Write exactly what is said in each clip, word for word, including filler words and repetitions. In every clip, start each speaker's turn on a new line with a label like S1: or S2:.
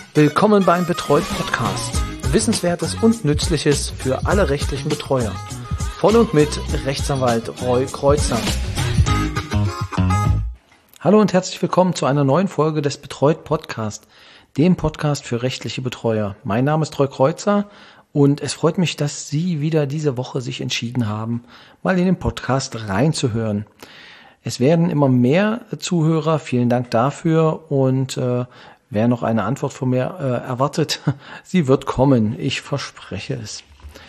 S1: Willkommen beim Betreut Podcast. Wissenswertes und Nützliches für alle rechtlichen Betreuer. Von und mit Rechtsanwalt Roy Kreuzer. Hallo und herzlich willkommen zu einer neuen Folge des Betreut Podcast, dem Podcast für rechtliche Betreuer. Mein Name ist Roy Kreuzer und es freut mich, dass Sie wieder diese Woche sich entschieden haben, mal in den Podcast reinzuhören. Es werden immer mehr Zuhörer, vielen Dank dafür, und äh, wer noch eine Antwort von mir äh, erwartet, sie wird kommen, ich verspreche es.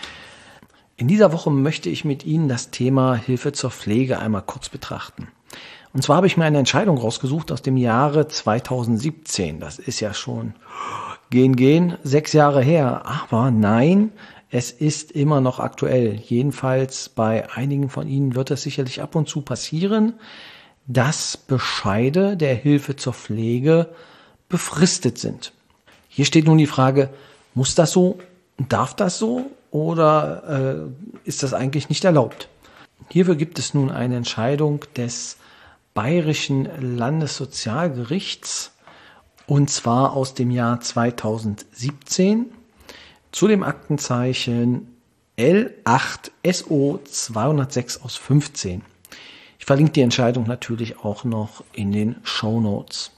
S1: In dieser Woche möchte ich mit Ihnen das Thema Hilfe zur Pflege einmal kurz betrachten. Und zwar habe ich mir eine Entscheidung rausgesucht aus dem Jahre zweitausendsiebzehn. Das ist ja schon gehen, gehen, sechs Jahre her. Aber nein, es ist immer noch aktuell. Jedenfalls bei einigen von Ihnen wird es sicherlich ab und zu passieren, dass Bescheide der Hilfe zur Pflege befristet sind. Hier steht nun die Frage, muss das so, darf das so oder äh, ist das eigentlich nicht erlaubt? Hierfür gibt es nun eine Entscheidung des Bayerischen Landessozialgerichts, und zwar aus dem Jahr zweitausendsiebzehn zu dem Aktenzeichen L acht S O zweihundertsechs aus fünfzehn. Ich verlinke die Entscheidung natürlich auch noch in den Shownotes.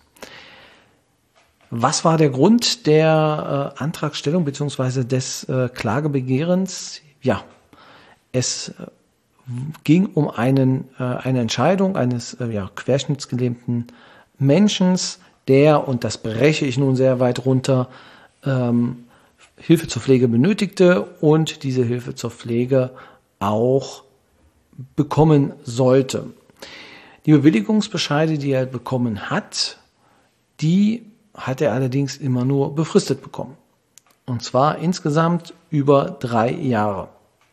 S1: Was war der Grund der äh, Antragstellung bzw. des äh, Klagebegehrens? Ja, es äh, ging um einen, äh, eine Entscheidung eines äh, ja, querschnittsgelähmten Menschen, der, und das breche ich nun sehr weit runter, ähm, Hilfe zur Pflege benötigte und diese Hilfe zur Pflege auch bekommen sollte. Die Bewilligungsbescheide, die er bekommen hat, die hat er allerdings immer nur befristet bekommen. Und zwar insgesamt über drei Jahre.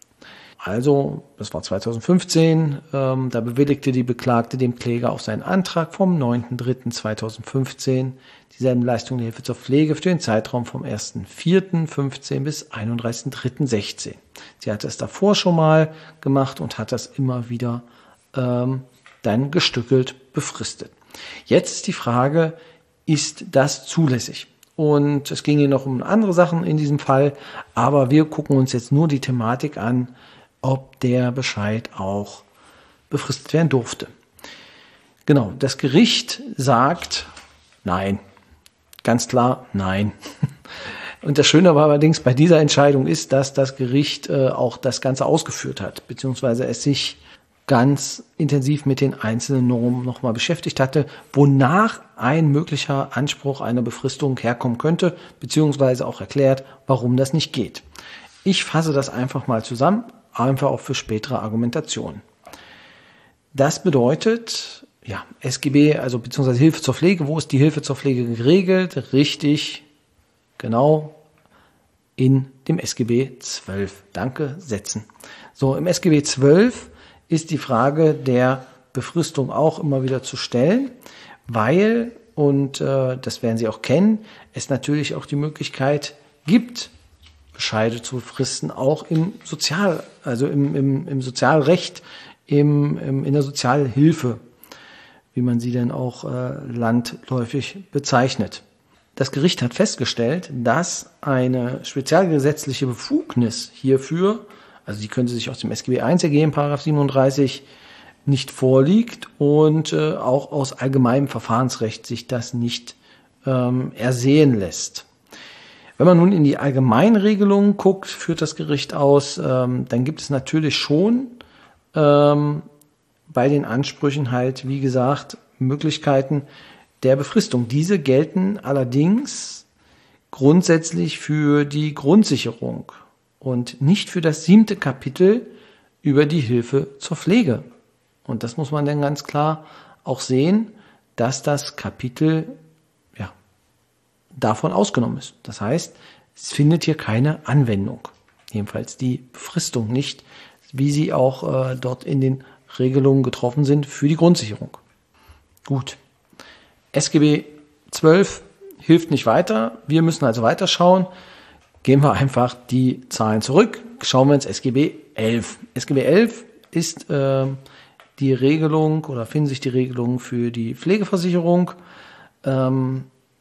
S1: Also, das war zweitausendfünfzehn, ähm, da bewilligte die Beklagte dem Kläger auf seinen Antrag vom neunten dritten zweitausendfünfzehn dieselben Leistungen der Hilfe zur Pflege für den Zeitraum vom ersten vierten fünfzehn bis einunddreißigsten dritten sechzehn. Sie hatte es davor schon mal gemacht und hat das immer wieder ähm, dann gestückelt befristet. Jetzt ist die Frage, ist das zulässig? Und es ging hier noch um andere Sachen in diesem Fall, aber wir gucken uns jetzt nur die Thematik an, ob der Bescheid auch befristet werden durfte. Genau, das Gericht sagt nein. Ganz klar nein. Und das Schöne aber allerdings bei dieser Entscheidung ist, dass das Gericht äh, auch das Ganze ausgeführt hat, beziehungsweise es sich ganz intensiv mit den einzelnen Normen nochmal beschäftigt hatte, wonach ein möglicher Anspruch einer Befristung herkommen könnte, beziehungsweise auch erklärt, warum das nicht geht. Ich fasse das einfach mal zusammen, einfach auch für spätere Argumentationen. Das bedeutet, ja, S G B, also beziehungsweise Hilfe zur Pflege, wo ist die Hilfe zur Pflege geregelt? Richtig, genau, in dem S G B zwölf. Danke, setzen. So, im S G B zwölf ist die Frage der Befristung auch immer wieder zu stellen, weil, und äh, das werden Sie auch kennen, es natürlich auch die Möglichkeit gibt, Bescheide zu befristen, auch im Sozial, also im, im, im Sozialrecht, im, im, in der Sozialhilfe, wie man sie denn auch äh, landläufig bezeichnet. Das Gericht hat festgestellt, dass eine spezialgesetzliche Befugnis hierfür, also die könnte sich aus dem S G B eins ergeben, Paragraph siebenunddreißig, nicht vorliegt und äh, auch aus allgemeinem Verfahrensrecht sich das nicht ähm, ersehen lässt. Wenn man nun in die Allgemeinregelungen guckt, führt das Gericht aus, ähm, dann gibt es natürlich schon ähm, bei den Ansprüchen halt, wie gesagt, Möglichkeiten der Befristung. Diese gelten allerdings grundsätzlich für die Grundsicherung und nicht für das siebte Kapitel über die Hilfe zur Pflege. Und das muss man dann ganz klar auch sehen, dass das Kapitel ja, davon ausgenommen ist. Das heißt, es findet hier keine Anwendung. Jedenfalls die Befristung nicht, wie sie auch äh, dort in den Regelungen getroffen sind für die Grundsicherung. Gut. S G B zwölf hilft nicht weiter. Wir müssen also weiterschauen. Gehen wir einfach die Zahlen zurück. Schauen wir ins S G B elf. S G B elf ist äh, die Regelung oder finden sich die Regelungen für die Pflegeversicherung. Ähm, ja,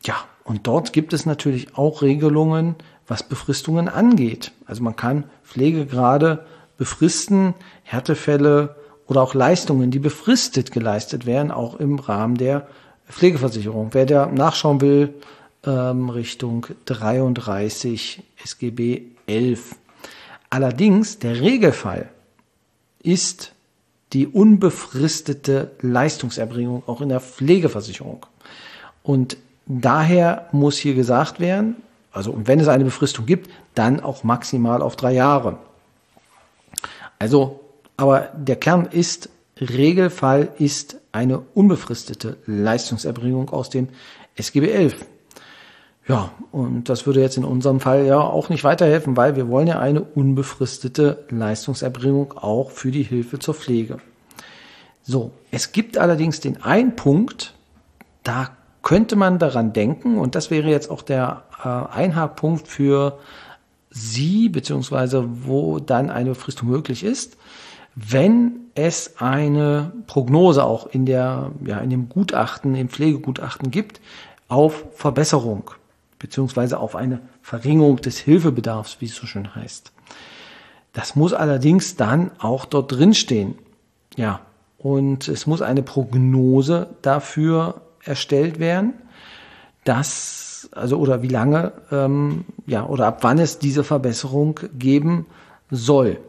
S1: und dort gibt es natürlich auch Regelungen, was Befristungen angeht. Also man kann Pflegegrade befristen, Härtefälle oder auch Leistungen, die befristet geleistet werden, auch im Rahmen der Pflegeversicherung. Wer da nachschauen will, ähm, Richtung dreiunddreißig S G B elf. Allerdings, der Regelfall ist die unbefristete Leistungserbringung auch in der Pflegeversicherung. Und daher muss hier gesagt werden, also und wenn es eine Befristung gibt, dann auch maximal auf drei Jahre. Also, aber der Kern ist, Regelfall ist eine unbefristete Leistungserbringung aus dem S G B elf. Ja, und das würde jetzt in unserem Fall ja auch nicht weiterhelfen, weil wir wollen ja eine unbefristete Leistungserbringung auch für die Hilfe zur Pflege. So, es gibt allerdings den einen Punkt, da könnte man daran denken, und das wäre jetzt auch der äh, Einhaken für Sie, beziehungsweise wo dann eine Befristung möglich ist, wenn es eine Prognose auch in der, ja, in dem Gutachten, im Pflegegutachten gibt, auf Verbesserung, beziehungsweise auf eine Verringerung des Hilfebedarfs, wie es so schön heißt. Das muss allerdings dann auch dort drin stehen. Ja, und es muss eine Prognose dafür erstellt werden, dass, also oder wie lange, ähm, ja, oder ab wann es diese Verbesserung geben soll.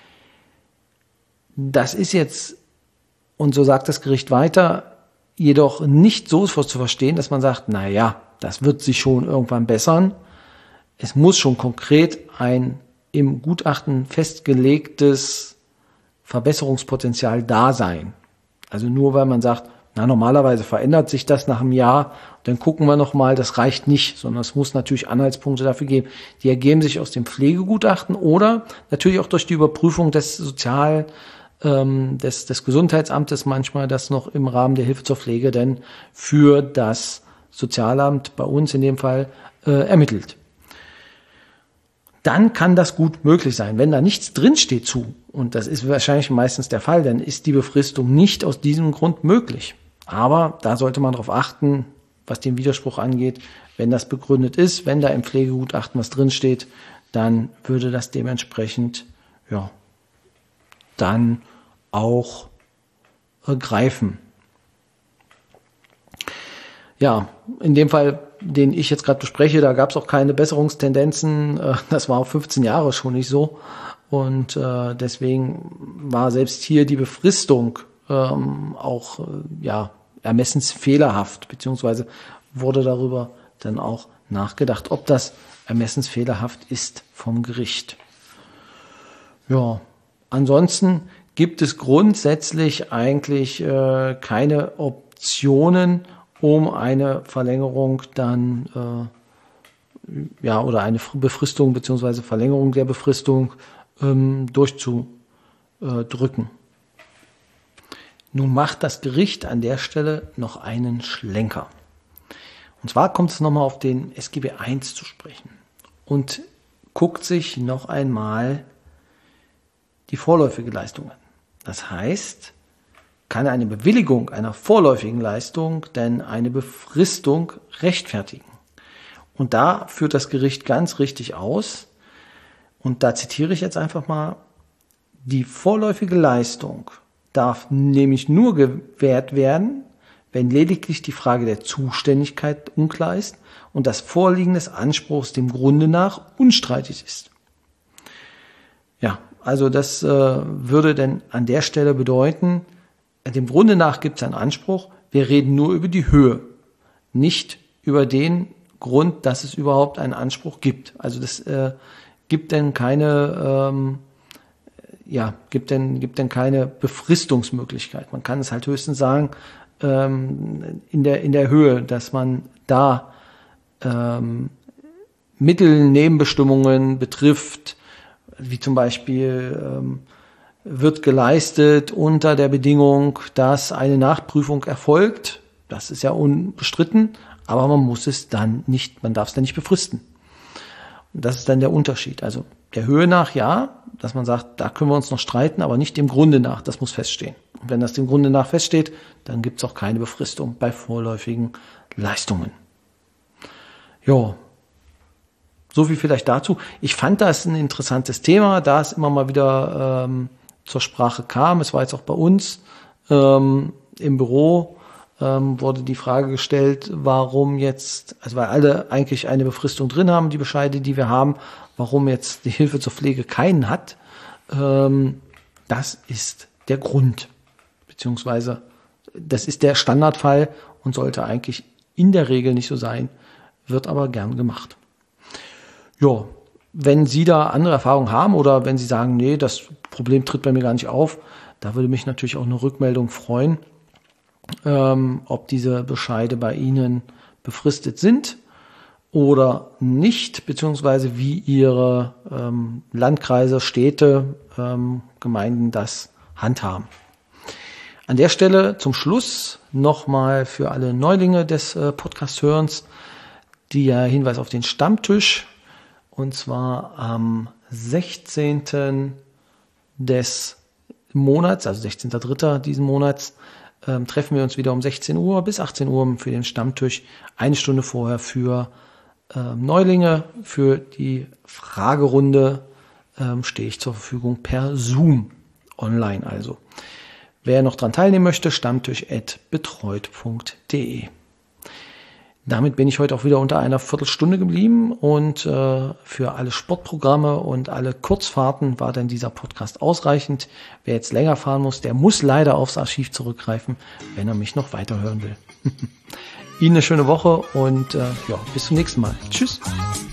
S1: Das ist jetzt, und so sagt das Gericht weiter, jedoch nicht so zu verstehen, dass man sagt, na ja, das wird sich schon irgendwann bessern. Es muss schon konkret ein im Gutachten festgelegtes Verbesserungspotenzial da sein. Also nur weil man sagt, na normalerweise verändert sich das nach einem Jahr, dann gucken wir nochmal, das reicht nicht, sondern es muss natürlich Anhaltspunkte dafür geben. Die ergeben sich aus dem Pflegegutachten oder natürlich auch durch die Überprüfung des Sozial- Des, des Gesundheitsamtes manchmal, das noch im Rahmen der Hilfe zur Pflege denn für das Sozialamt bei uns in dem Fall äh, ermittelt. Dann kann das gut möglich sein. Wenn da nichts drinsteht zu, und das ist wahrscheinlich meistens der Fall, dann ist die Befristung nicht aus diesem Grund möglich. Aber da sollte man darauf achten, was den Widerspruch angeht. Wenn das begründet ist, wenn da im Pflegegutachten was drinsteht, dann würde das dementsprechend, ja, dann auch äh, greifen. Ja, in dem Fall, den ich jetzt gerade bespreche, da gab es auch keine Besserungstendenzen. Äh, das war auf fünfzehn Jahre schon nicht so. Und äh, deswegen war selbst hier die Befristung ähm, auch äh, ja, ermessensfehlerhaft, beziehungsweise wurde darüber dann auch nachgedacht, ob das ermessensfehlerhaft ist vom Gericht. Ja, ansonsten gibt es grundsätzlich eigentlich äh, keine Optionen, um eine Verlängerung dann, äh, ja, oder eine Befristung bzw. Verlängerung der Befristung ähm, durchzudrücken. Nun macht das Gericht an der Stelle noch einen Schlenker. Und zwar kommt es nochmal auf den S G B eins zu sprechen und guckt sich noch einmal die vorläufige Leistung an. Das heißt, kann eine Bewilligung einer vorläufigen Leistung denn eine Befristung rechtfertigen? Und da führt das Gericht ganz richtig aus, und da zitiere ich jetzt einfach mal, die vorläufige Leistung darf nämlich nur gewährt werden, wenn lediglich die Frage der Zuständigkeit unklar ist und das Vorliegen des Anspruchs dem Grunde nach unstreitig ist. Ja, also das äh, würde denn an der Stelle bedeuten, dem Grunde nach gibt es einen Anspruch, wir reden nur über die Höhe, nicht über den Grund, dass es überhaupt einen Anspruch gibt. Also das äh, gibt denn keine, ähm, ja, gibt denn, gibt denn keine Befristungsmöglichkeit. Man kann es halt höchstens sagen, ähm, in der, in der Höhe, dass man da ähm, Mittelnebenbestimmungen betrifft, wie zum Beispiel ähm, wird geleistet unter der Bedingung, dass eine Nachprüfung erfolgt. Das ist ja unbestritten, aber man muss es dann nicht, man darf es dann nicht befristen. Und das ist dann der Unterschied. Also der Höhe nach ja, dass man sagt, da können wir uns noch streiten, aber nicht dem Grunde nach, das muss feststehen. Und wenn das dem Grunde nach feststeht, dann gibt es auch keine Befristung bei vorläufigen Leistungen. Ja, so viel vielleicht dazu. Ich fand das ein interessantes Thema, da es immer mal wieder ähm, zur Sprache kam. Es war jetzt auch bei uns ähm, im Büro, ähm, wurde die Frage gestellt, warum jetzt, also weil alle eigentlich eine Befristung drin haben, die Bescheide, die wir haben, warum jetzt die Hilfe zur Pflege keinen hat. Ähm, das ist der Grund, beziehungsweise das ist der Standardfall und sollte eigentlich in der Regel nicht so sein, wird aber gern gemacht. Ja, wenn Sie da andere Erfahrungen haben oder wenn Sie sagen, nee, das Problem tritt bei mir gar nicht auf, da würde mich natürlich auch eine Rückmeldung freuen, ähm, ob diese Bescheide bei Ihnen befristet sind oder nicht, beziehungsweise wie Ihre ähm, Landkreise, Städte, ähm, Gemeinden das handhaben. An der Stelle zum Schluss nochmal für alle Neulinge des äh, Podcast-Hörens der Hinweis auf den Stammtisch. Und zwar am sechzehnten des Monats, also sechzehnten dritten diesen Monats, ähm, treffen wir uns wieder um sechzehn Uhr bis achtzehn Uhr für den Stammtisch. Eine Stunde vorher für ähm, Neulinge, für die Fragerunde ähm, stehe ich zur Verfügung per Zoom online also. Wer noch dran teilnehmen möchte, stammtisch at betreut punkt de. Damit bin ich heute auch wieder unter einer Viertelstunde geblieben und äh, für alle Sportprogramme und alle Kurzfahrten war dann dieser Podcast ausreichend. Wer jetzt länger fahren muss, der muss leider aufs Archiv zurückgreifen, wenn er mich noch weiterhören will. Ihnen eine schöne Woche und äh, ja, bis zum nächsten Mal. Tschüss.